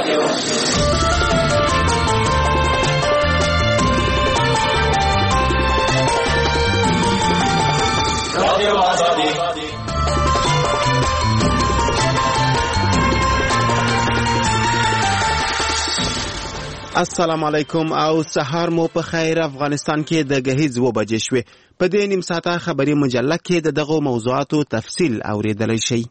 السلام علیکم او سهار مو په خیر. افغانستان کې د گهیز 2 بجې شوې. په دې نیم ساعته خبري مجله کې دغه موضوعاتو تفصیل اوریدلای شئ.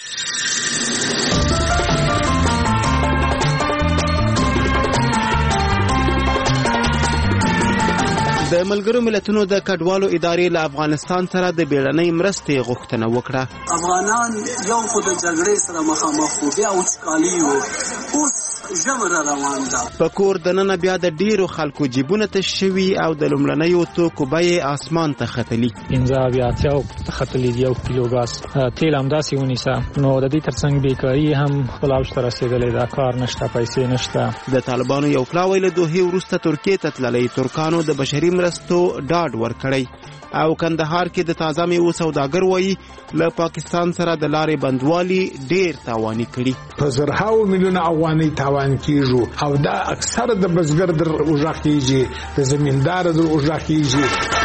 د ملګرو ملتونو د کډوالو ادارې له افغانستان سره د بیړنۍ مرستې غوښتنه وکړه. افغانان یو خو د جګړې سره مخامخ وو، بیا وچکالي وو، اوس ژوره روان ده. په کور دننه بیا د ډیرو خلکو جیبونه تش شوي او د لومړنیو توکو بیې اسمان ته ختلي. 15 ته ختلي دی. 1 کیلو ګاز تیل همداسې ونیسه. نو د دې ترڅنګ بیکاري هم خپل اوج ته رسېدلې ده. کار نشته، پیسې نشته. د طالبانو یو پلاوی له دوحې وروسته ترکیې ته تللی. ترکانو د بشري مرستو ډاډ ورکړی. او کندهار کې د تازه میوو سوداګر وایي له پاکستان سره د لارې بندوالي ډیر تاواني کړي. په زرهاو میلیونه افغانۍ تاوان کیږي او دا اکثر د بزګر در اوجه کیږي، د زمیندار در اوجه کیږي.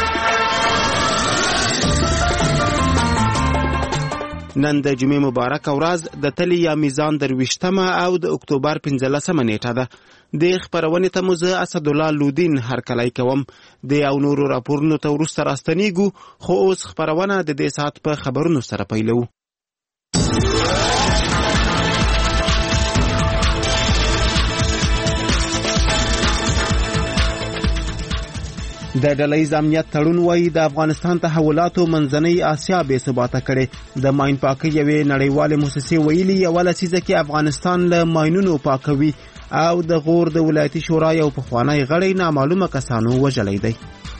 نن د جمعې مبارک ورځ د تلی یا میزان 23 او د اکتوبر 15 نیټه ده. د خبرونې ته مو زه اسدالله لودین هرکلی کوم. د یو نورو راپورونو ته وروسته راستنیږو، خو اوس خبرونه د دې ساعت په خبرونو سره پیلو. د ډلهییز امنیت تړون وایي د افغانستان تحولاتو منځنۍ اسیا بې ثباته کړي. د ماین پاکۍ یوې نړیوالې موسسې ویلي یوه لسیزه کې افغانستان له ماینونو پاکوي او د غور د ولایتي شورا یو پخوانی غړی نامعلومه کسانو وژلی دی.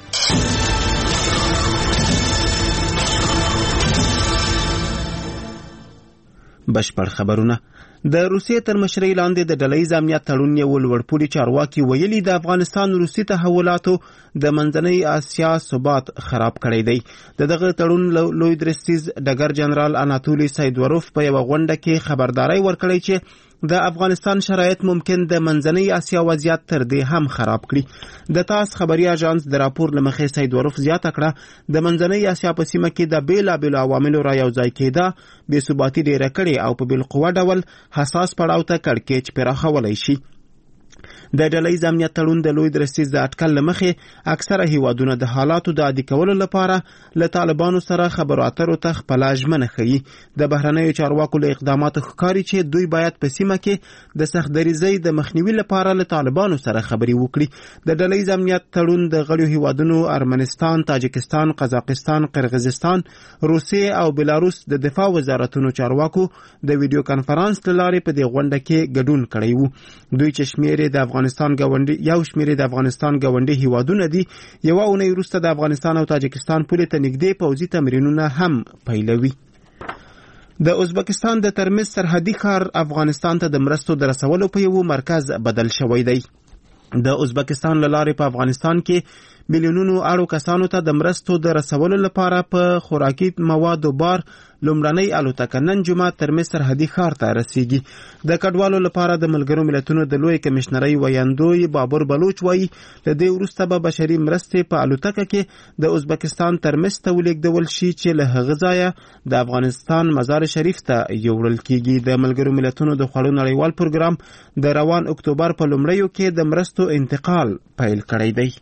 بشپړ خبرونه. د روسیې تر مشرۍ لاندې د ډلهییز امنیت تړون یو لوړپوړي چارواکي ویلي د افغانستان روسي تحولاتو د منځنۍ اسیا ثبات خراب کړی دی. دغه تړون لوی درستیز ډګر جنرال اناتولی سایدوروف په یو غونډه کې خبرداري ورکړی چې د افغانستان شرایط ممکن د منځنۍ اسیا وضعیت تر دې هم خراب کړي. د تاس خبري اژانس د راپور لمخې سایدوروف زیاته کړه د منځنۍ اسیا په سیمه کې د بیلابیلو عواملو را یوځای کېده بې ثباتي ډیره کړې او په بالقوه ډول حساس پړاو ته کړکېچ پراخولی شي. د ډلهییز امنیت تړون د لوی درستیز د اټکل له مخې اکثره هیوادونه د حالاتو د عادي کولو لپاره له طالبانو سره خبرو اترو ته خپله ژمنه ښیي. د بهرنیو چارواکو له اقداماتو ښکاري چې دوی باید په سیمه کې د سختدریزۍ د مخنیوي لپاره له طالبانو سره خبرې وکړي. د ډلهییز امنیت تړون د غړیو هیوادونو ارمنستان، تاجکستان، قزاقستان، قرغیزستان، روسیې او بلاروس د دفاع وزارتونو چارواکو د ویډیو کانفرنس له لارې په دې غونډه کې ګډون کړی وو. دوی چې شمېر د افغانستان ګاونډي هیوادونه دي، یوه اونۍ وروسته د افغانستان او تاجکستان پولې ته نږدې پوځي تمرینونه هم پیلوي. د ازبکستان د ترمز سرحدي ښار افغانستان ته د مرستو د رسولو په یو مرکز بدل شوی دی. د ازبکستان له لارې په افغانستان کې میلیونونو اړو کسانو ته د مرستو د رسولو لپاره په خوراکي موادو بار لومړنۍ الوتکه نن جمعه ترمز سرحدي ښار ته رسیږي. د کډوالو لپاره د ملګرو ملتونو د لوی کمشنرۍ ویاندوی بابر بلوچ وایي له دې وروسته به بشري مرستې په الوتکه کې د ازبکستان ترمز ته ولېږدول شي چې له هغه ځایه د افغانستان مزار شریف ته یوړل کیږي. د ملګرو ملتونو د خوړو نړیوال پروګرام د روان اکتوبر په لومړیو کې د مرستو انتقال پیل کړی دی.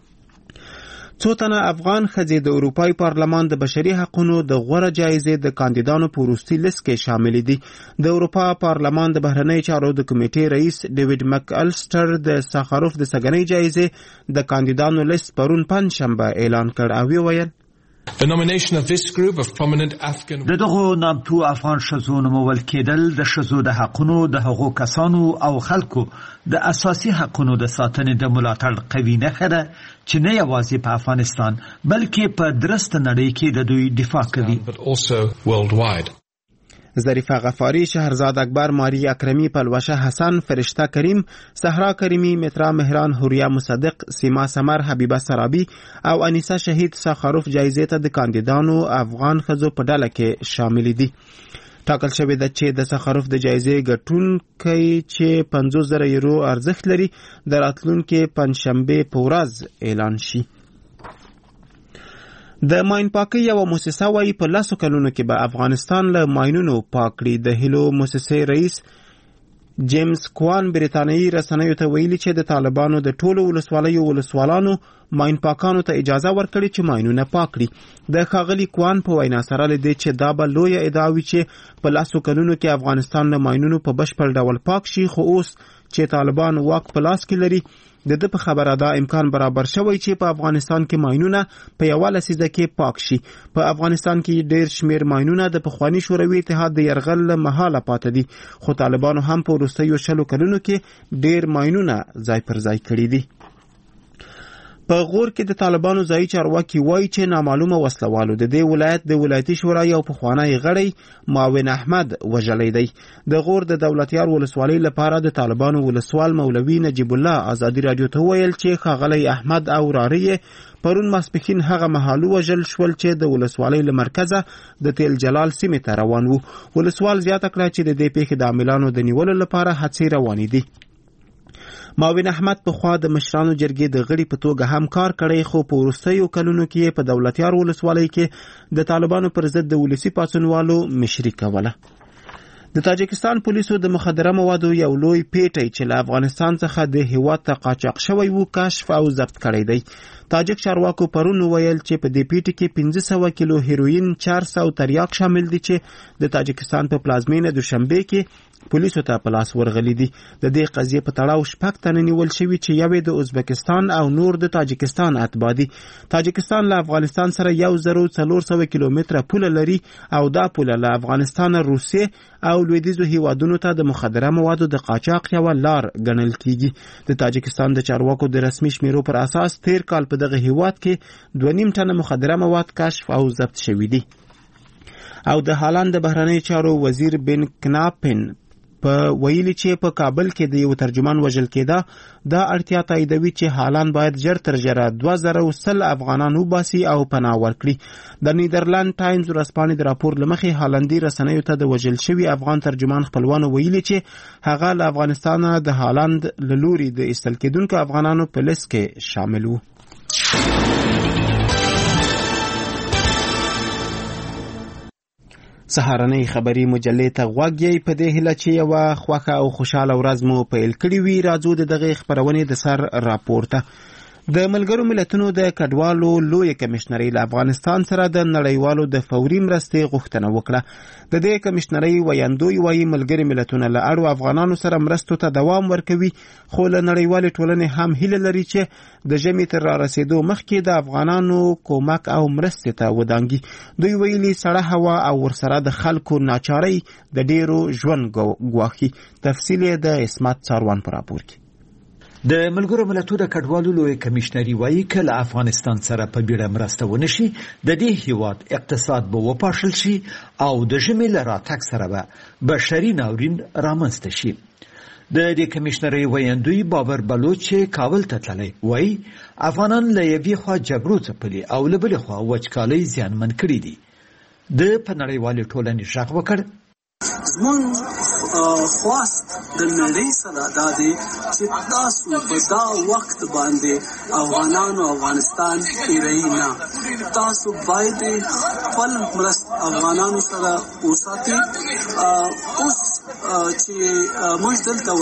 څو تنه افغان ښځې د اروپای پارلمان د بشري حقونو د غوره جایزې د کاندیدانو په وروستي لیست کې شامل دي. د اروپا پارلمان د بهرنیو چارو د کمیټې رئیس ډیوډ مک السټر د ساخاروف د سګنۍ جایزې د کاندیدانو لیست پرون پنجشنبه اعلان کړ او ویل د دغو نامتو افغان ښځو نومول کېدل د ښځو د حقونو د هغو کسانو او خلکو د اساسي حقونو د ساتنې د ملاتړ قوي نښه ده چې نه یوازې په افغانستان بلکې په درسته نړۍ کې د دوی دفاع کوي. ظریفه غفاری، شهرزاد اکبر، ماری اکرمی، پلوشه حسن، فرشته کریم، صحرا کریمی، مترا مهران، حوریا مصدق، سیما سمر، حبیبه سرابی او انیسه شهید ساخاروف جایزې ته د کاندیدانو افغان ښځو په ډله کې شامل دي. ټاکل شوې ده چې د سخاروف د جایزې ګټونکی چې 50,000 یورو ارزښت لري د راتلونکي پنځشنبه په ورځ اعلان شي. د ماین پاکۍ یوه مؤسسه وايي په 10 کلونو کې به افغانستان له ماینونو پاک کړي. د هیلو مؤسسې رئیس جیمز کوان بریتانیایی رسنیو ته ویلي چې د طالبانو د ټولو ولسوالانو ماین پاکانو ته اجازه ورکړي چې ماینونه پاک کړي. د ښاغلي کوان په وینا سره له دې چې دا به لویه ادعا وي چې په 10 کلونو کې افغانستان له ماینونو په بشپړ ډول پاک شي، خو اوس چې طالبان واک په لاس کې لري د ده په خبره دا امکان برابر شوی چې په افغانستان کې ماینونه په یوه لسیزه کې پاک شي. په افغانستان کې ډېر شمیر ماینونه د پخواني شوروي اتحاد د یرغل له مهاله پاته دي، خو طالبانو هم په وروستیو 20 کلونو کې ډېر ماینونه ځای پر ځای کړي دي. په غور کې د طالبانو ځایي چارواکي وایي چې نامعلومه وسلوالو د دې ولایت د ولایتي شورا یو پخوانی غړی معاون احمد وژلی دی. د غور د دولتیار ولسوالۍ لپاره د طالبانو ولسوال مولوي نجیب الله ازادي راډیو ته ویل چې ښاغلی احمد او رارې پرون ماسپښین هغه مهال وژل شول چې د ولسوالۍ له مرکزه د تیل جلال سیمې ته روان وو. ولسوال زیاته کړه چې د دې پیښې د عاملانو د نیولو لپاره هڅې روانې دي. معاون احمد پخوا د مشرانو جرګې د غړي په توګه هم کار کړی، خو په وروستیو کلونو کې په دولتیار ولسوالۍ کې د طالبانو پر ضد د ولسي پاڅونوالو مشري کوله. د تاجکستان پولیسو د مخدره موادو یو لوی پیټی چې له افغانستان څخه د هیواد ته قاچاق شوی وو کشف او ضبط کړی دی. تاجک چارواکو پرون ویل چې په دې پیټي کې 500 کیلو هیروین، 400 تریاک شامل دي چې د تاجکستان په پلازمینه دوشنبه کې پولیسو ته په لاس ورغلي دي. د دې قضیې په تړاو 6 تنه نیول شوي چې یوې د ازبکستان او نور د تاجکستان اتباع دي. تاجکستان له افغانستان سره 1400 کیلومتره پوله لري او دا پوله له افغانستان، روسیې او لویدیځو هیوادونو ته د مخدره موادو د قاچاق یوه لار ګڼل کیږي. د تاجکستان د چارواکو د رسمي شمیرو پر اساس تیر کال په دغه هیواد کې 2.5 ټنه مخدره مواد کشف او ضبط شوي دي. او د هالند د بهرنیو چارو وزیر بن کناپن په ویلي چې په کابل کې د یو ترجمان وژل کېده، دا اړتیا تاییدوي چې هالند باید ژر تر ژره 2010 افغانان وباسي او پناه ورکړي. د نیدرلند ټایمز ورځپاڼې د راپور له مخې هالندي رسنیو ته د وژل شوي افغان ترجمان خپلوانو ویلي چې هغه له افغانستانه د هالند له لوري د ایستل کېدونکو افغانانو په لیست کې شامل وو. سهارنۍ خبري مجلې ته غوږ یې په دې هیله چې یوه خوښه او خوشحاله ورځ مو پیل کړې وي. راځو د دغې خپرونې د سر راپورته. د ملګرو ملتونو د کډوالو لویه کمیشنرۍ له افغانستان سره د نړیوالو د فوري مرستې غوښتنه وکړه. د دې کمیشنرۍ ویاندوی وایي ملګري ملتونه له اړو افغانانو سره مرستو ته دوام ورکوي، خو له نړیوالې ټولنې هم هیله لري چې د ژمي تر رارسېدو مخکې د افغانانو کومک او مرستې ته ودانګي. دوی ویلي سړه هوا او ورسره د خلکو ناچارۍ د ډیرو ژوند ګواښي. تفصیل یې د اسمت څاروان په راپور کې. د ملګرو ملتونو د کډوالو لویه کمیشنري وایي که له افغانستان سره په بیړه مرسته ونه شي د دې هیواد اقتصاد به وپاشل شي او د ژمي له راتګ سره به بشري ناورین رامنځته شي. د دې کمیشنري ویاندوی بابر بلوچ کابل ته تللی وایي افغانان له یوې خوا جګړو ځپلي او له بلې خوا وچکالۍ زیانمن کړي دي. د په نړیوالې ټولنې غږ وکړ زمونږ خواست د نړۍ سره دا دی چې تاسو په دا وخت باندې افغانانو افغانستان هیروي نه. تاسو باید خپل مرست افغانانو سره وساتئ. اوس چې موږ دلته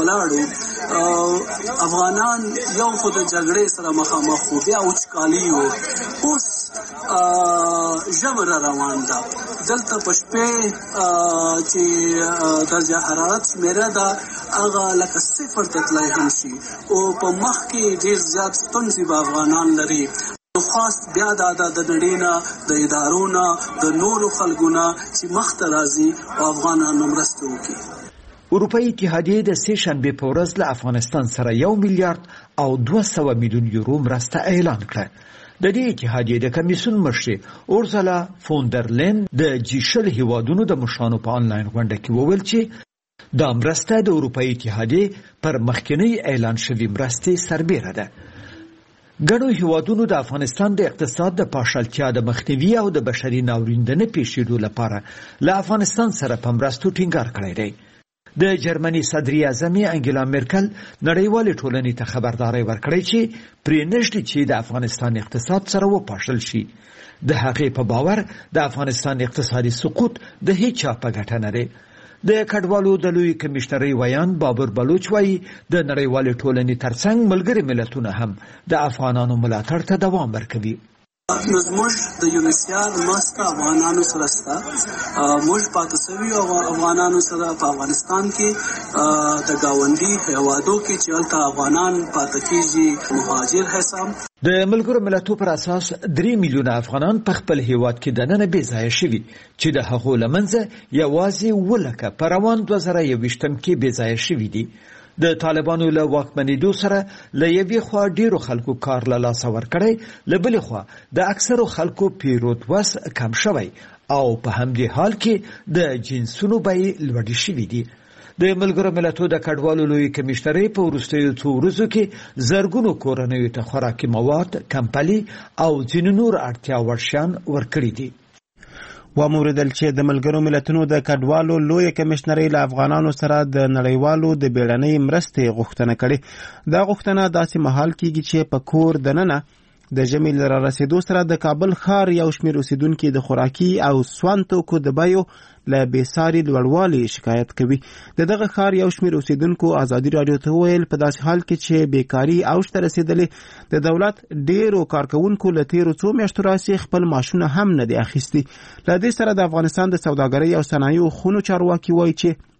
ولاړو افغانان یو خو د جګړې سره مخامخ وو، بیا وچکالي وو، اوس ژمی را روان ده. دلته په شپې چې درجه حرارت شمیره ده هغه لکه 0 ته تللی هم شي او په مخ کې ډېر زیات ستونزې به افغانان لري. خواست بیا دا د نړۍ نه، د ادارو نه، د نورو خلکو نه چې مخته راځي او افغانانو مرسته وکړي. اروپایي اتحادیې د سې شنبې په ورځ له افغانستان سره 1 میلیارډ او 200 میلیون یورو مرسته اعلان کړه. د دې اتحادیې د کمیسیون مشرې اورزلا فوندرلین د جیشل هیوادونو د مشرانو په آنلاین غونډه کې وویل چې دا مرسته د اروپایي اتحادیې پر مخکنی اعلان شوی مرستې سربیره ده. ګڼو هیوادونو د افغانستان د اقتصاد د پاشلتیا د مخنیوي او د بشري ناورین نه پیښېدو لپاره له افغانستان سره په مرستو ټینګار کړی دی. د جرمني صدري اعظمې انګلا میرکل نړیوالې ټولنې ته خبرداری ورکړی چې پرې نږدې چې د افغانستان اقتصاد سره وپاشل شي. د هغې په باور د افغانستان اقتصادي سقوط د هیچ چا په ګټه نه دی. د کډوالو د لوی کمشنرۍ ویان بابر بلوچ وایي د نړیوالې ټولنې ترڅنګ ملګري ملتونه هم د افغانانو ملاتړ ته دوام ورکوي. نو زموږ د یونیسیار مسکه افغانانو سره سته، موږ پاتې شوي افغانانو سره په افغانستان کې د ګاونډي هیوادو کې چې هلته افغانان پاتې کېږي مهاجر حساب. د ملګرو ملتونو پر اساس 3 میلیونه افغانان په خپل هیواد کې دننه بې ځایه شوي چې د هغو له منځه یوازې 10 په روان 2021 کې بې ځایه شوي دي. د طالبانو له واکمنېدو سره له یوې خوا ډیرو خلکو کار له لاسه ورکړی، له بلې خوا د اکثرو خلکو پیرود وس کم شوی او په همدې حال کې د جنسونو بیې لوړې شوي دي. د ملګرو ملتونو د کډوالو لوی کمشنرۍ په وروستیو څو ورځو کې زرګونو کورنیو ته خوراکي مواد، کمپلي او ځینې نور اړتیا وړ شیان ورکړي دي. وموردل چې د ملګرو ملتونو د کډوالو لوی کمشنرۍ له افغانانو سره د نړیوالو د بیړنۍ مرستې غوښتنه کړې. دا غوښتنه داسې مهال کېږي چې په کور دننه د ژمي له رارسېدو سره د کابل ښار یو شمېر اوسیدونکي د خوراکي او سون توکو د بیو له بېساري لوړوالي شکایت کوي. د دغه ښار یو شمېر اوسیدونکو ازادي راډیو ته وویل په داسې حال کې چې بیکاري اوج ته رسېدلې، د دولت ډېرو کارکوونکو له تېرو څو میاشتو راهیسې خپل معاشونه هم نه دي اخیستي. له دې سره د افغانستان د سوداګرۍ او صنایعو خونو چارواکي وایي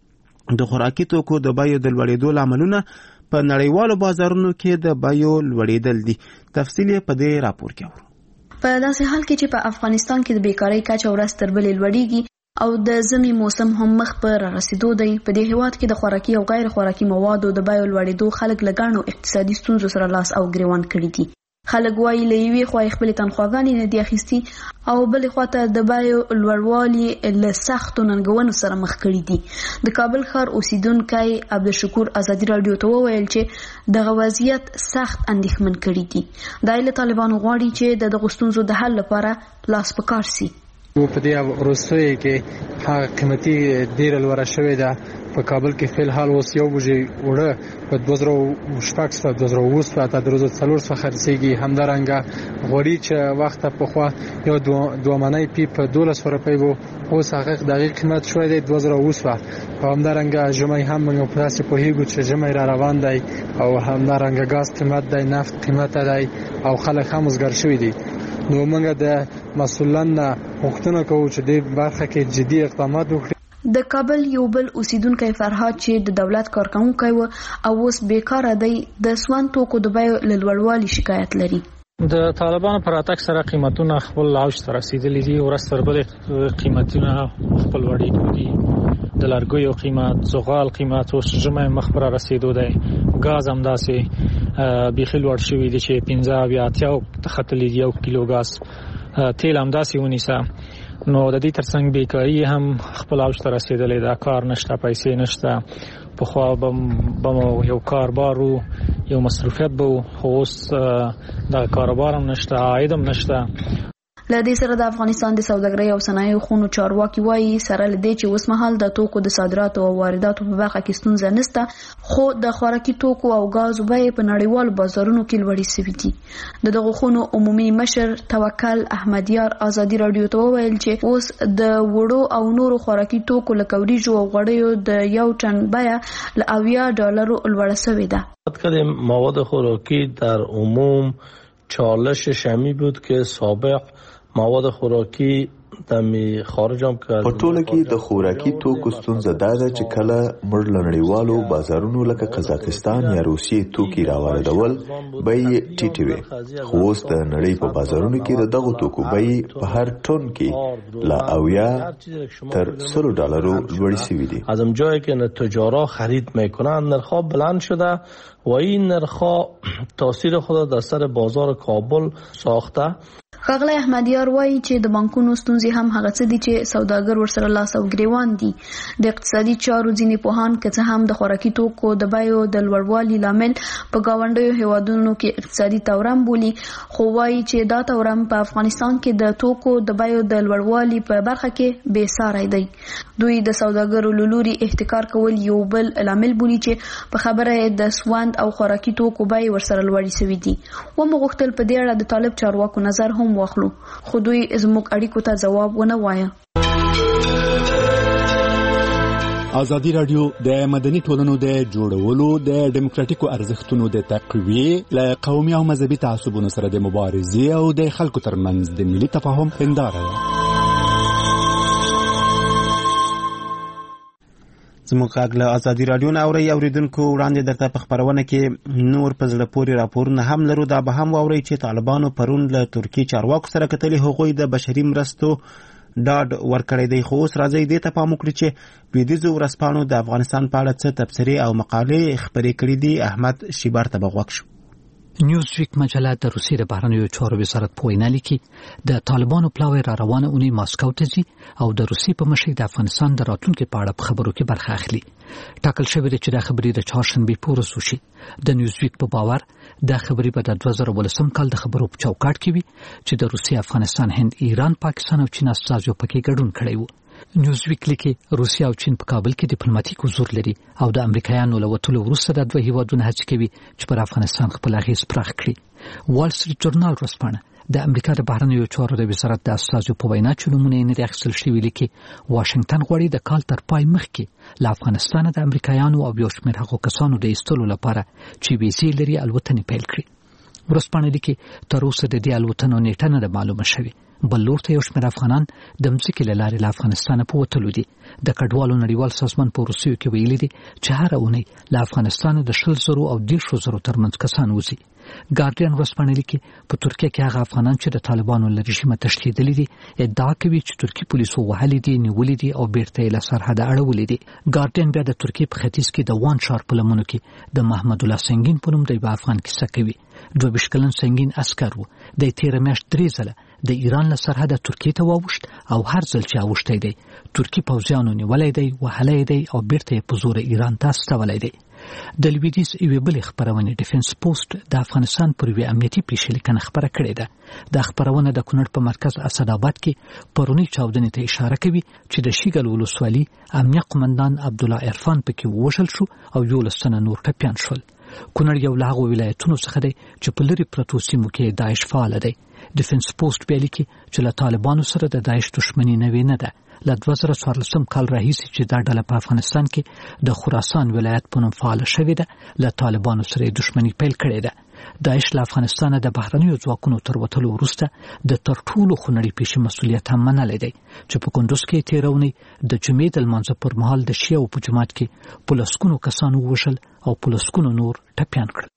چې د خوراکي توکو د بیو د لوړېدو لاملونه په نړیوالو بازارونو کې د بیو لوړېدل دي. تفصیل یې په دې راپور کې اورو. په داسې حال کې چې په افغانستان کې د بیکارۍ کچه ورځ تر بلې لوړېږي او د ژمي موسم هم مخ په رارسېدو دی، په دې هیواد کې د خوراکي او غیر خوراکي موادو د بیو لوړېدو خلک له ګڼو اقتصادي ستونزو سره لاس او ګریوان کړي دي. خلک وایي له یوې خوا خپلې تنخواګانې نه دي اخیستي او بلې خوا ته د بیو لوړوالي له سختو ننګونو سره مخ کړي دي. د کابل ښار اوسیدونکی عبدالشکور ازادي راډیو ته وویل چې دغه وضعیت سخت اندېښمن کړي دي. دا یې له طالبانو غواړي چې د دغو ستونزو د حل لپاره لاس په کار سي. په دې وروستیو کې هغه قیمتي ډېره لوړه شوې ده. په کابل کې فی الحال اوس یو بوجۍ اوړه په 2006 2007 ته 2004 خرڅېږي. همدارنګه غوړي چې وخته پخوا یو دوه منۍ پی په 1200 روپۍ وو، اوس هغه دغه قیمت شوی دی 2007. او همدارنګه ژمی هم موږ په تاسو پوهیږو چې ژمی را روان دی او همدارنګه غاز قیمت دی، نفت قیمت دی او خلک هم وزګار شوي دي. نو موږ د مسؤلان غوښتنه کوو چې دې برخه کې جدي اقدامات وکړي. د کابل یو بل اوسیدونکی فرهاد چې د دولت کارکونکی و او اوس بیکاره دی، د سون توکو د بیو له لوړوالي شکایت لري. د طالبانو پر اتک سره قیمتونه خپل اوج ته رسیدلي دي، ورځ تر بلې قیمتونه خپل وړېدو دي. د لرګیو قیمت، زغال قیمت اوس ژمی مخ پر رسیدو دی. ګاز هم داسې بیخي لوړ شوي دي چې 15 یا 80 ته ختلي دي یو کیلو ګاز. تیل هم داسې ونیسه. نو د دې ترڅنګ بیکاري هم خپل اوج ته رسیدلې ده. کار نشته، پیسې نشته. پخوا به یو کاربار و، یو مصروفیت به و، خو اوس د کاروبار هم نشته، عاید هم نشته. له دې سره د افغانستان د سوداګرۍ او صنایعو خونو چارواکي وایي سره له دې چې اوس مهال د توکو د صادراتو او وارداتو په برخه کې ستونزه نشته، خو د خوراکي توکو او غازو بیې په نړیوالو بازارونو کې لوړې شوې دي. د دغو خونو عمومي مشر توکل احمدیار ازادي راډیو ته وویل چې اوس د وړو او نورو خوراکي توکو لکه وریجو او غوړیو د یو ټن بیه له $80 لوړه شوې ده. مواد خوراکی در عموم چالش شمی بود که سابق مواد خوراکی دمی خارج هم کرد. په ټوله کې د خوراکي توکو ستونزه دا ده چې کله موږ له نړیوالو بازارونو لکه قزاقستان یا روسیې توکي راواردول بیې ټیټې وې، خو اوس د نړۍ په بازارونو کې د دغو توکو بیې په هر ټن کې له $80 تر $100 لوړې شوې دي. از اونجایی که تجارا خرید میکنند نرخ‌ها بلند شده و این نرخ‌ها تاثیر خود در سر بازار کابل ساخته. ښاغلی احمدیار وایي چې د بانکونو ستونزې هم هغه څه دي چې سوداګر ورسره لاس او ګریوان دي. د اقتصادي چارو ځینې پوهان که څه هم د خوراکي توکو د بیو د لوړوالي لامل په ګاونډیو هیوادونو کې اقتصادي تورم بولي، خو وایي چې دا تورم په افغانستان کې د توکو د بیو د لوړوالي په برخه کې بې ساری دی. دوی د سوداګرو له لوري احتکار کول یو بل لامل بولي چې په خبره د سوند او خوراکي توکو بیې ورسره لوړې شوي دي. ومو غوښتل په دې اړه د طالب چارواکو نظر هم واخلو، خو دوی زموږ اړیکو ته ځواب ونه وایه. ازادي راډیو د مدني ټولنو د جوړولو د ډیموکراتیکو ارزښتونو د تقویې له قومي او مذهبي تعصبونو سره د مبارزې او د خلکو ترمنځ د ملي تفاهم هنداره ده. زموږ غږ له ازادي راډیو نه اوریدونکو وړاندې درته په خبرونه کې نور په زړه پورې راپورونه هم لرو. دا به هم واورئ چې طالبانو پرون له ترکیې چارواکو سره کتلې، هغوی د بشري مرستو ډاډ ورکړی دی. خو اوس راځي دې ته پام وکړي چې لویدیځو ورځپاڼو د افغانستان په اړه څه تبصرې او مقالې خپرې کړې دي. احمد شیبار ته به غوږ شو. نیوزویک مجله د روسیې د بهرنیو چارو وزارت په وینا لیکي د طالبانو پلاوی را روانه اونۍ ماسکو ته ځي او د روسیې په مشرۍ د افغانستان د راتلونکي په اړه په خبرو کې برخه اخلي. ټاکل شوی دی چې دا خبرې د چهارشنبې پورې وشي. د نیوزویک په باور دا خبرې به د 2018 کال د خبرو په چوکاټ کې وي چې د روسیې، افغانستان، هند، ایران، پاکستان او چین استازو پکې ګډون کړی وو. نیوزویک لیکي روسیا او چین په کابل کې ډیپلوماټیک حضور لري او د امریکایانو له وټولو وروسته د دوه هیوادونو هڅې کوي چې پر افغانستان خپل اغیز پراخ کړي. وال سټریټ جورنال ورځپاڼه د امریکا د بهرنیو چارو د وزارت د استازو په وینا چې نومونه یې نه دي اخیستل شوي لیکي واشنگټن غواړي د کال تر پای مخکې له افغانستان د امریکایانو او یو شمېر هغو کسانو د ایستلو لپاره چې ویزې لري الوتنې پیل کړي. ورځپاڼه لیکي تر اوسه د دې الوتنو نیټه نه ده معلومه شوې. بل لور ته یو شمېر افغانان د مځکې له لارې له افغانستانه په وتلو دي. د کډوالو نړیوال سازمان په روسیو کې ویلي دي چې هره اونۍ له افغانستانه د 100,000 او 150,000 ترمنځ کسان وځي. ګارډین ورځپاڼه لیکي په ترکیه کې هغه افغانان چې د طالبانو له رژیمه تښتېدلي دي ادعا کوي چې ترکي پولیسو وهلي دي، نیولي دي او بیرته یې له سرحده اړولي دي. ګارډین بیا د ترکیې په ختیځ کې د وان شار په لمنو کې د محمد الله سنگین په نوم د یو افغان کیسه کوي. 22 کلن سنگین عسکر و. د تیر میاشت 3 ځله د ایران له سرحده ترکیې ته واوښت او هر ځل چې اوښتی دی ترکي پوځیانو نیولی دی، وهلی دی او بیرته یې په زوره ایران ته استولی دی. د لویدیځ یوې بلې خپرونې ډیفنس پوسټ د افغانستان پر یوې امنیتي پیښې لیکنه خپره کړې ده. دا خپرونه د کونړ په مرکز اسداباد کې پرونی چاودنې ته اشاره کوي چې د شیګل ولسوالي امنیه قومندان عبدالله عرفان پکې ووژل شو او 11 تنه نور ټپیان شول. کونړ یو له هغو ولایتونو څخه دی چې په لرې پرتو سیمو کې داعش فعال دی. ډیفنس پوسټ بیا لیکي چې له طالبانو سره د داعش دښمني نوې نه ده. له 2014 کال راهیسې چې دا ډله په افغانستان کې د خراسان ولایت په نوم فعاله شوې ده، له طالبانو سره یې دښمني پیل کړې ده. داعش له افغانستانه د بهرنیو ځواکونو تر وتلو وروسته د تر ټولو خونړۍ پیښې مسؤلیت هم منلی دی چې په کندوز کې تېره اونۍ د جمعې د لمانځه پر مهال د شیعو په جماعت کې په لسګونو کسان ووژل او په لسګونو نور ټپیان کړل.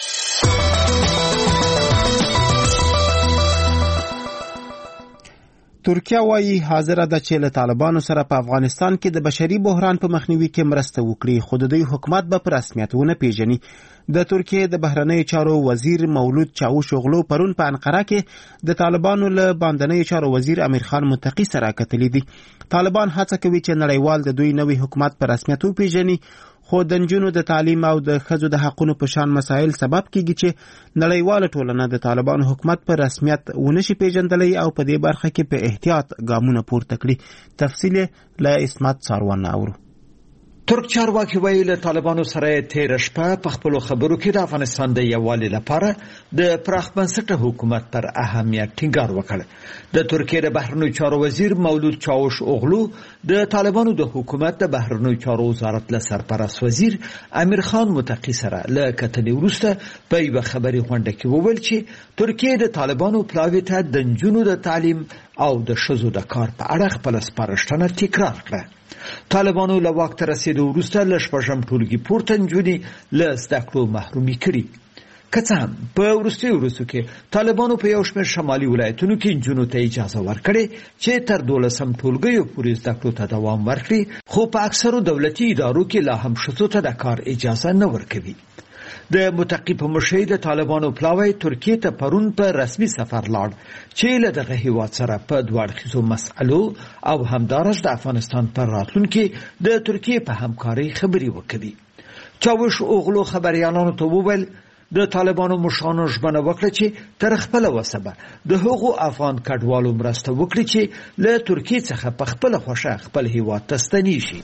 ترکیه وايي حاضر ده چې له طالبانو سره په افغانستان کې د بشري بحران په مخنیوي کې مرسته وکړي، خو د دوی حکومت به په رسمیت ونه پیژني. د ترکیې د بهرنیو چارو وزیر مولود چاوشوغلو پرون په انقره کې د طالبانو له باندنیو چارو وزیر امیر خان متقی سره کتلې دي. طالبان هڅه کوي چې نړیوال د دوی نوی حکومت په رسمیت وپیژني، خو د نجونو د تعلیم او د ښځو د حقونو په شان مسایل سبب کیږي چې نړیواله ټولنه د طالبانو حکومت په رسمیت ونشي پیژندلی او په دې برخه کې په احتیاط ګامونه پورته کړي. تفصیل له اسمت ساروان اورو. ترک چارواکي وایي له طالبانو سره تیر شپه په خپل خبرو کې د افغانستان د یووالي لپاره د پراخ بنسټه حکومت پر اهمیت ټینګار وکړ. د ترکیې د بهرنیو چارو وزیر مولود چاوش اوغلو د طالبانو د حکومت د بهرنیو چارو وزارت له سرپرست وزیر امیر خان متقی سره له کتنې وروسته په یوه خبري غونډه کې وویل چې ترکیې د طالبانو پلاوي ته د نجونو د تعلیم او د ښځو د کار په اړه خپل سپارښتنه تکرار کړه. طالبانو له واک ته رسېدو وروسته له شپږم ټولګي پورته نجونې له زده کړو محرومي کړي. که څه هم په وروستیو ورځو کې طالبانو په یو شمېر شمالي ولایتونو کې نجونو ته اجازه ورکړې چې تر 12 ټولګیو پورې زده کړو ته دوام ورکړي، خو په اکثرو دولتي ادارو کې لا هم ښځو ته د کار اجازه نه ورکوي. د متقي په مشرۍ د طالبانو پلاوی ترکیې ته پرون په رسمي سفر لاړ چې له دغه هیواد سره په دوه اړخیزو مسألو او همدارس د افغانستان پر راتلونکي د ترکیې په همکارۍ خبرې وکړي. چاوش اوغلو خبريالانو ته وویل د طالبانو مشرانو ژمنه وکړه چې تر خپل وسبه د هغو افغان کډوالو مرسته وکړي چې له ترکیې څخه په خپل خوښه خپل هیواد ته ستنیږي.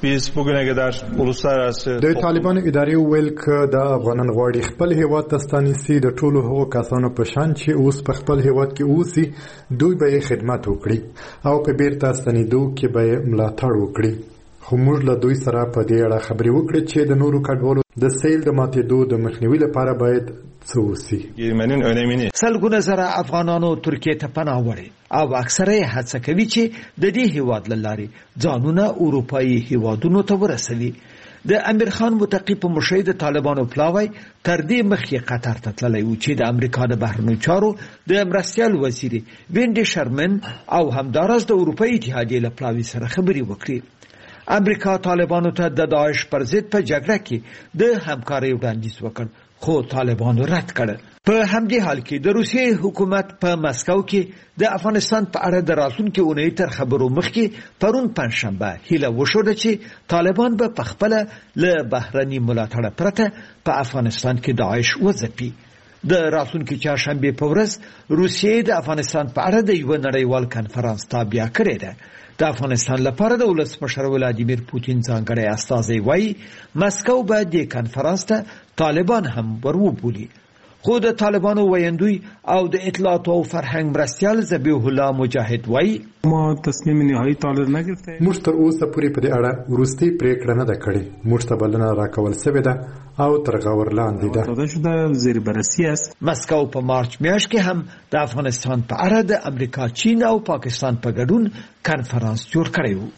د طالبانو ادارې ویل ک د افغانان غواړي خپل هیواد ته ستنیسي د ټولو هغو کسانو په شان چې اوس په خپل هیواد کې اوسي دوی به خدمت وکړي او په بیرته ستنیدو کې به ملاتړ وکړي. خو موږ له دوی سره په دې اړه خبرې وکړې چې د نورو کډوالو د سیل د ماتېدو د مخنیوي لپاره باید څه وشي. سلګونه زره افغانانو ترکیې ته پناه وړي او اکثره یې هڅه کوي چې د دې هیواد له لارې ځانونه اروپایي هیوادونو ته ورسوي. د امیر خان متقي په مشرۍ د طالبانو پلاوی تر دې مخکې قطر ته تللی و چې د امریکا د بهرنیو چارو د مرستیال وزیر وینډي شرمن او همدارس د اروپایي اتحادیې له پلاوي سره خبرې وکړي. امریکا طالبانو ته د داعش پر ضد په جګړه کې د همکارۍ وړاندیز وکړ خو طالبانو رد کړ. په همدې حال کې د روسیې حکومت په مسکو کې د افغانستان په اړه د راتلونکي اونۍ تر خبرو مخکې پرون پنځشنبه هیله وشوده چې طالبان به په خپله له بهرني ملاتړه پرته په افغانستان کې داعش وځپي. د راتلونکي چهارشنبې په ورځ روسیې د افغانستان په اړه د یوه نړیوال کنفرانس تابع کړې ده. د افغانستان لپاره د ولسمشر ولادیمیر پوتین ځانګړی استازی وایي مسکو به د کنفرانس ته طالبان هم وربولي. خو د طالبانو ویندوی او د اطلاعات او فرهنګ مرستیال ذبیح الله مجاهد وایي ما تصمیم نهایی طالب نگرفته. موږ تر اوسه پورې په دې اړه وروستۍ پریکړه نه ده کړې. موږ ته بلنه راکول شوې ده او تر غور لاندې ده. دا شده زیر بررسی است. مسکو په مارچ میاشت کې هم د افغانستان په اړه د امریکا، چین او پاکستان په ګډون کنفرانس جوړ کړی و.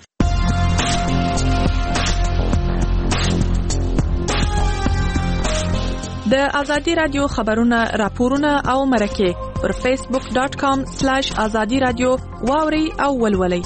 د ازادي رادیو خبرونه راپورونه او مرکه پر facebook.com/azadi radio واوري او ولولي.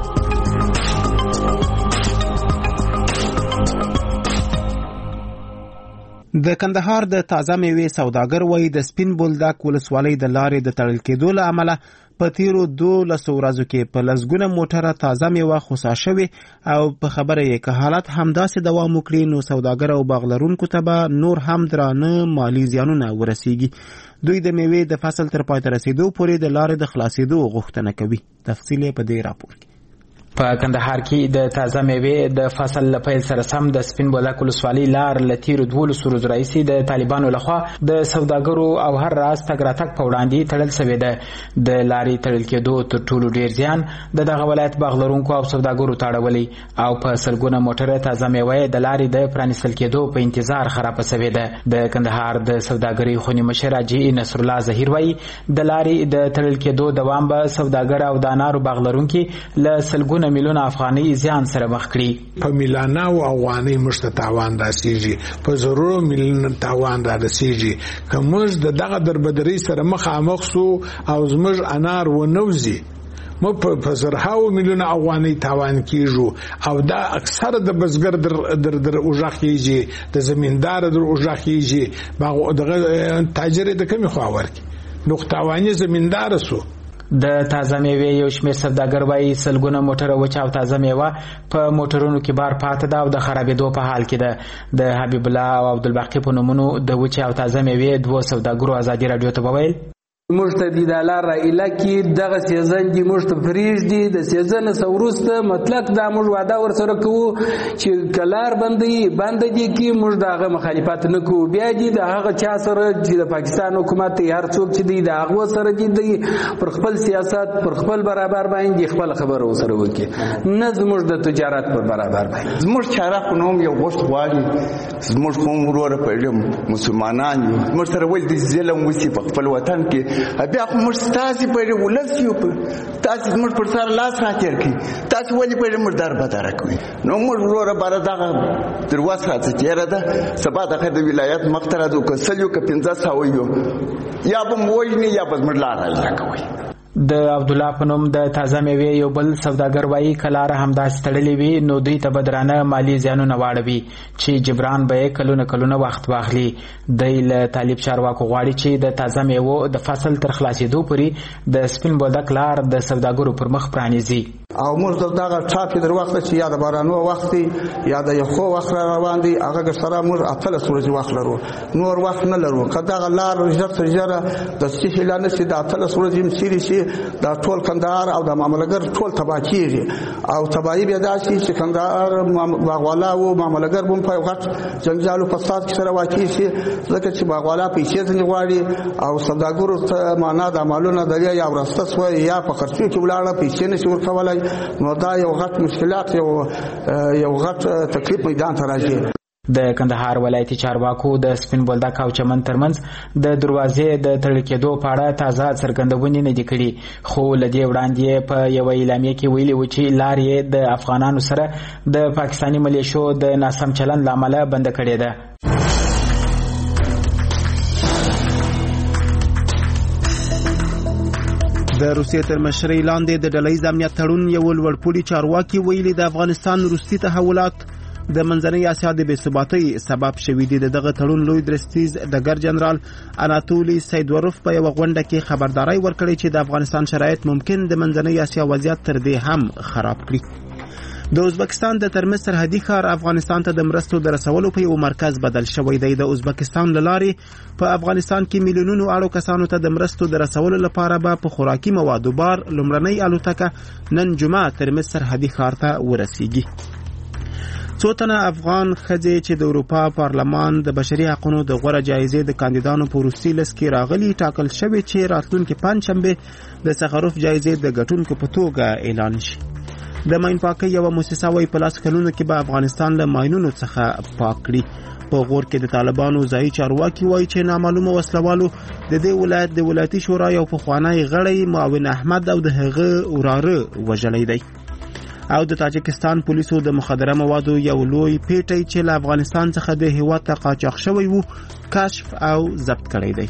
د کندهار د تازه میوې سوداګر وایي د سپین بولدک ولسوالۍ د لارې د تړل کېدو له امله په تیرو 12 ورځو کې په لسګونه موټره تازه میوه خوسا شوې او په خبره یې که حالت همداسې دوام وکړي نو سوداګر او باغ لرونکو ته به نور هم درانه مالي زیانونه ورسیږي. دوی د میوې د فصل تر پای ته رسیدو پورې د لارې د خلاصېدو غوښتنه کوي. تفصیل په دې راپور کې. په کندهار کې د تازه میوې د فصل لپاره سره سم د سپین بولدک ولسوالۍ لار لتیر 12 ورځې راځي د طالبانو لخوا د سوداګرو او هر راز تګ راتګ په وړاندې تړل شوی ده. د لارې تړل کېدو تر ټولو ډیر زیان دغه ولایت باغ لرونکو او سوداګرو ته اړولي او په سلګونه موټره تازه میوې د لارې د پرانیستل کېدو په انتظار خراب شوی ده. د کندهار د سوداګرۍ خونی مشر حاجي نصر الله ظهیر وایي د لارې د تړل کېدو دوام به سوداګر او دانارو باغ لرونکي له سلګونه میلیون افغاني زیان سره مخ کړي. په میلیونه افغاني مشت تاوان راسیږي، په زرو میلیون تاوان راسیږي. که موږ دغه دربدري سره مخامخ سو او زموږ انار ونوزي مو په زرهاو میلیون افغاني تاوان کیږي او دا اکثر د بزګر در اوجاخیږي، د زمیندار در اوجاخیږي، باغ دغه تاجر د کمی خو ورکی نو تاواني زمیندار سو. د تازه میوې یو شمېر سوداګر وایي سلګونه موټره وچه او تازه میوه په موټرونو کې بار پاته ده او د خرابېدو په حال کې ده. د حبیب الله او عبدالباقي په نومونو د وچه او تازه میوې دوه سوداګرو ازادي رادیو ته وویل موږ ته د دلار ایله کې دغه سیزن دی موږ ته فریج دی د سیزن سوروسته مطلق دا موږ وعده ورسره کوو چې کلار بند دی کې موږ دغه مخالفت نه کوو. بیا دی د هغه چا سره چې د پاکستان حکومت هر څوک چې دی د هغه سره دی پر خپل سیاست پر خپل برابر باندې خپل خبره وسره وکي، نه زموږ د تجارت پر برابر باندې. زموږ چاره قانون یو غوښت غواړي، زموږ قوم وروره په مسلمانان یو موږ سره ول د ظلم وسی په خپل وطن کې بیا خو موږ ستاسې پرې ولس یو تاسې زموږ پر سر لاس راچیر کړي، تاسې ولې پرې موږ در بداره کوئ؟ نو موږ وروره باره دغه ترواس راڅه تېره ده، سبا دغه د ولایت مخ ته راځو که سل یو که 500 یو یا به مو وژني یا به زموږ لاره ایله کوئ. د عبد الله په نوم د تازه میوې یو بل سوداګر وایي کلار همداسې تړلې وي نو دوی ته بدرانه مالی زیانونه واړوي چې جبران به کلونه وخت واخلي. دی له طالب چارواکو غواړي چې د تازه میوو د فصل تر خلاصېدو پورې د سپین بولدک لار د سوداګرو پر مخ پرانیزي. او موږ دغه ټاپې در وخت چې یا د بارانو وخت یا د یخو وخت روان دي هغه سره موږ 18 ورځې وخت لرو نور وخت نه لرو. که دغه لار ژر د سیخ اعلان شي د 18 ورځې مسیري شي دا ټول کندهار او د معاملګر ټول تباه کیږي او تباہي بیا داسي چې کندهار باغوالا او معاملګر بم په غټ جنجالو فساد کې سره واقع شي ځکه چې باغوالا پیسې ځنی غواړي او سوداګرو ته معنا د مالونو د یا ورسته سو یا په خرچو کې ولاړه پیسې نشي ورکولای نو دا یو غټ مشکلات یو غټ تکلیف میدان ته راځي. د کندهار ولایتي چارواکو د سپین بولدک او چمن ترمنځ د دروازې د تړل کېدو په اړه تازه څرګندونې نه دي کړي خو له دې وړاندې په یو اعلامیه کې ویلي و چې لار یې د افغانانو سره د پاکستاني ملیشو د ناسم چلند له امله بنده کړې ده. د روسیې تر مشرۍ لاندې د ډلهییز امنیت تړون یو لوړپوړي چارواکي ویلي د افغانستان روسي تحولات د منځنۍ اسیا د بې ثباتۍ سبب شوي دي. دغه تړون لوی درستیز ډګر جنرال اناتولي سیدوروف په یوه غونډه کې خبرداری ورکړی چې د افغانستان شرایط ممکن د منځنۍ اسیا وضعیت تر دې هم خراب کړي. د ازبکستان د ترمز سرحدي ښار افغانستان ته د مرستو د رسولو په یو مرکز بدل شوی دی. د ازبکستان له لارې په افغانستان کې میلیونونو اړو کسانو ته د مرستو د رسولو لپاره به په خوراکي موادو بار لومړنۍ الوتکه نن جمعه ترمز سرحدي ښار ته ورسیږي. څو تنه افغان ښځې چې د اروپا پارلمان د بشري حقوقو د غوره جایزې د کاندیدانو په وروستي لست کې راغلي ټاکل شوې چې راتلونکي پنجشنبه د سخروف جایزې د ګټونکو په توګه اعلان شي. د ماین پاکۍ یوه مؤسسه وايي په لاس کلونو کې به افغانستان له ماینونو څخه پاک کړي. په غور کې د طالبانو ځایي چارواکي وایي چې نامعلومه وسلوالو د دې ولایت د ولایتي شورا یو پخوانی غړی معاون احمد او د هغه وراره وژلی دی. او د تاجکستان پولیسو د مخدره موادو یو لوی پیټی چې له افغانستان څخه د هیواد ته قاچاق شوی وو کشف او ضبط کړی دی.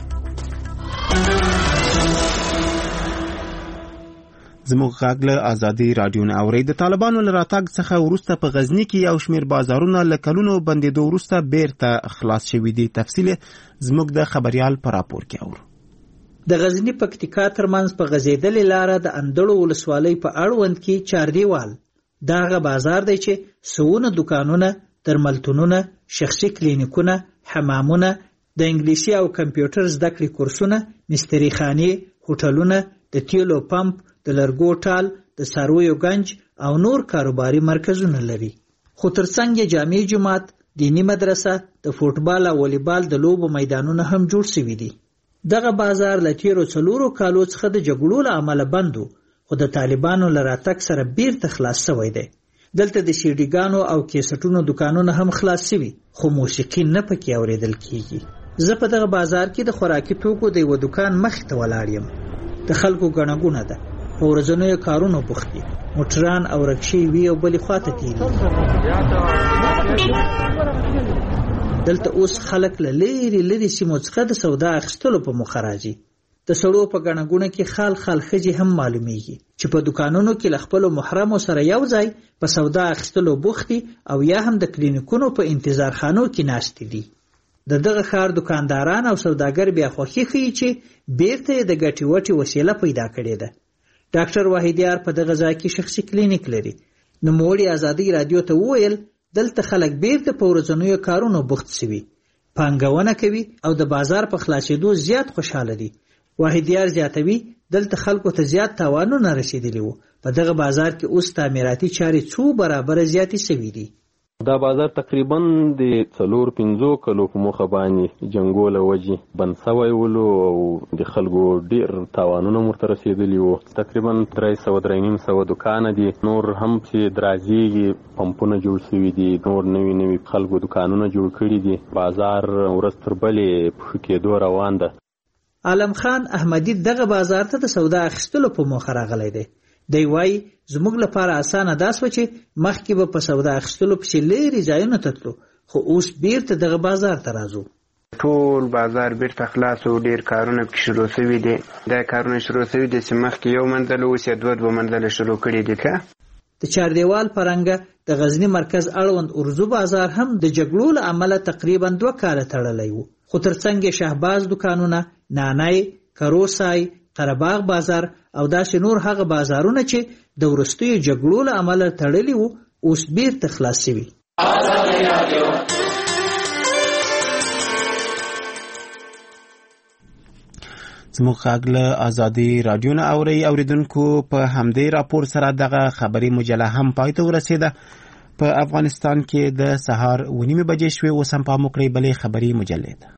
زموږ غږ له ازادي رادیو نه اورئ. د طالبانو له راتګ څخه وروسته په غزني کې یو شمېر بازارونه له کلونو بندېدو وروسته بیرته خلاص شوي دي. تفصیل زموږ د خبریال په راپور کې اورو. د غزني پکتیکا ترمنځ په غځېدلې لاره د اندړو ولسوالۍ په اړوند کې چاردیوال دغه بازار دی چې سونه دکانونه، درملتونونه، شخصي کلینیکونه، حمامونه، د انګلیسي او کمپیوټر زده کړې کورسونه، مستری خانې، هوټلونه، د تیلو پمپ، د لرګو ټال، د څارویو گنج او نور کاروباري مرکزونه لري. خو ترڅنګ یې جامع جومات، دینی مدرسه، د فوټبال او والیبال د لوبو میدانونه هم جوړ شوي دي. دغه بازار له تیرو 4 کالو څخه د جګړو له امله بند و خو د طالبانو له راتګ سره بیرته خلاص شوی دی. دلته د سیډیګانو او کیسټونو دکانونه هم خلاص شوي خو موسیقي نه پکې اورېدل کیږي. زه په دغه بازار کې د خوراکي توکو د یو دکان مخې ته ولاړ یم. د خلکو ګڼه ده، په ورځنیو کارونو بوخت دي، موټران او رکشې وي او بلې خواته تېري. دلته اوس خلک له لرې سیمو څخه د سودا اخیستلو په موخه راځي. د سړو په ګڼه ګوڼه کې خال ښځې هم معلومیږي چې په دکانونو کې له خپلو محرمو سره یو ځای په سودا اخیستلو بوخت دي او یا هم د کلینیکونو په انتظار خانو کې ناست دي. د دغه ښار دکانداران او سوداګر بیا خوښي ښیي چې بیرته یې د ګټې وټې وسیله پیدا کړې ده. ډاکټر واحدیار په دغه ځای کې شخصي کلینیک لري. نوموړي ازادي رادیو ته وویل دلته خلک بیرته په ورځنیو کارونو بوخت شوي، پانګونه کوي او د بازار په خلاصېدو زیات خوشحاله دي. واحدیار زیاتوي دلته خلکو ته زیات تاوانونه رسیدلی وو. په دغه بازار کې اوس تعمیراتي چارې 2 برابره زیاتې شوي دي. دا بازار تقریبا د 4-5 کلو په موخه باندې جنګول وجې بند شوی ولو او د خلکو ډیر تاوانونه مرته رسیدلی وو. تقریبا 300-350 دکان دي، نور هم چې درازیږي، پمپونه جوړ شوي دي، نور نوي خلکو دکانونه جوړ کړي دي. بازار ورځ تر بلې په کېدو روان ده. عالم خان احمدی دغه بازار ته د سودا اخیستلو په موخه راغلی دی. دی وایي زموږ لپاره اسانه دا سوه چې مخکې به په سودا اخیستلو پسې لرې ځایونو ته تلو خو اوس بیرته دغه بازار ته راځو. ټول بازار بیرته خلاص او ډیر کارونه پکې شروع شوي دي. دا کارونه شروع شوي دي چې مخکې یو منزل اوس یې دوه منزله شروع کړي دي. د چاردیوال پرنګه د غزنی مرکز اړوند ارزو بازار هم د جګړو له امله تقریبا 2 کاله تړلی و، خو ترڅنګ شهباز دکانونه، نانای، کروسای، قرهباغ بازار او داسې نور هغه بازارونه چې د وروستیو جګړو له امله تړلي وو اوس بیرته خلاص شوي. زموږ غږ له ازادي رادیو نه اوري. اوریدونکو په همدې راپور سره دغه خبري مجله هم پای ته ورسېده. په افغانستان کې د سهار 9:30 بجې شوې. اوس هم پام وکړئ بلې خبري مجلې ته.